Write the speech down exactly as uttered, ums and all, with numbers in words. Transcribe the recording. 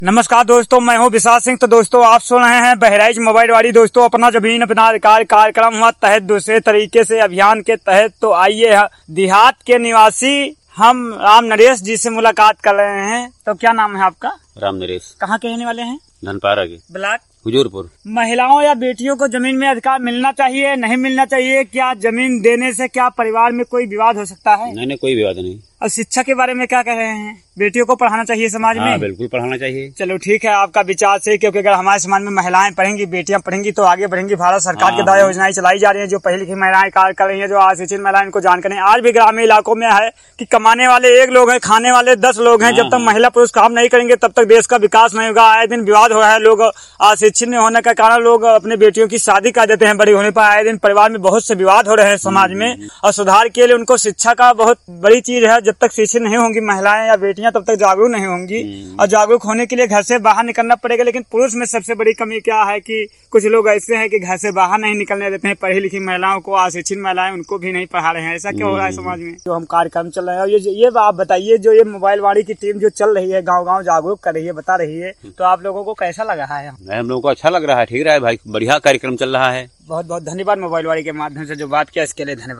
नमस्कार दोस्तों, मैं हूं विशाल सिंह। तो दोस्तों आप सुन रहे हैं बहराइच मोबाइल वाली। दोस्तों अपना जमीन अपना अधिकार कार्यक्रम हुआ तहत दूसरे तरीके से अभियान के तहत तो आइए देहात के निवासी हम राम नरेश जी से मुलाकात कर रहे हैं। तो क्या नाम है आपका? राम नरेश। कहाँ के रहने वाले हैं? धनपारा के ब्लॉक हुजूरपुर। महिलाओं या बेटियों को जमीन में अधिकार मिलना चाहिए, नहीं मिलना चाहिए? क्या जमीन देने से क्या परिवार में कोई विवाद हो सकता है? नहीं नहीं, कोई विवाद नहीं। और शिक्षा के बारे में क्या कह रहे हैं? बेटियों को पढ़ाना चाहिए समाज हाँ, में? बिल्कुल पढ़ाना चाहिए। चलो ठीक है, आपका विचार सही, क्योंकि अगर हमारे समाज में महिलाएं पढ़ेंगी, बेटियां पढ़ेंगी तो आगे बढ़ेंगी। भारत सरकार के द्वारा योजनाएं चलाई जा रही हैं, जो पढ़ी लिखी महिलाएं कार्य कर रही हैं, जो अशिक्षित महिलाएं, इनको जानकारी आज भी ग्रामीण इलाकों में है कि कमाने वाले एक लोग हैं, खाने वाले दस लोग हैं। जब तक महिला पुरुष काम नहीं करेंगे तब तक देश का विकास नहीं होगा। आए दिन विवाद हो रहा है, लोग अशिक्षित होने के कारण लोग अपने बेटियों की शादी कर देते हैं बड़ी होने पर। आए दिन परिवार में बहुत से विवाद हो रहे हैं समाज में, और सुधार के लिए उनको शिक्षा का बहुत बड़ी चीज है। जब तक शिक्षित नहीं होंगी महिलाएं या बेटियां तब तक जागरूक नहीं होंगी, और जागरूक होने के लिए घर से बाहर निकलना पड़ेगा। लेकिन पुरुष में सबसे बड़ी कमी क्या है कि कुछ लोग ऐसे हैं कि घर से बाहर नहीं निकलने देते हैं। पढ़ी लिखी महिलाओं को, अशिक्षित महिलाएं, उनको भी नहीं पढ़ा रहे हैं। ऐसा क्यों हो रहा है समाज में? जो हम कार्यक्रम चल रहे हैं, और ये ये आप बताइए, जो ये मोबाइल वाली की टीम जो चल रही है, गाँव गाँव जागरूक कर रही है, बता रही है, तो आप लोगों को कैसा लग रहा है? हम लोगों को अच्छा लग रहा है, ठीक रहा है भाई, बढ़िया कार्यक्रम चल रहा है। बहुत बहुत धन्यवाद मोबाइल वाली के माध्यम से जो बात किया इसके लिए धन्यवाद।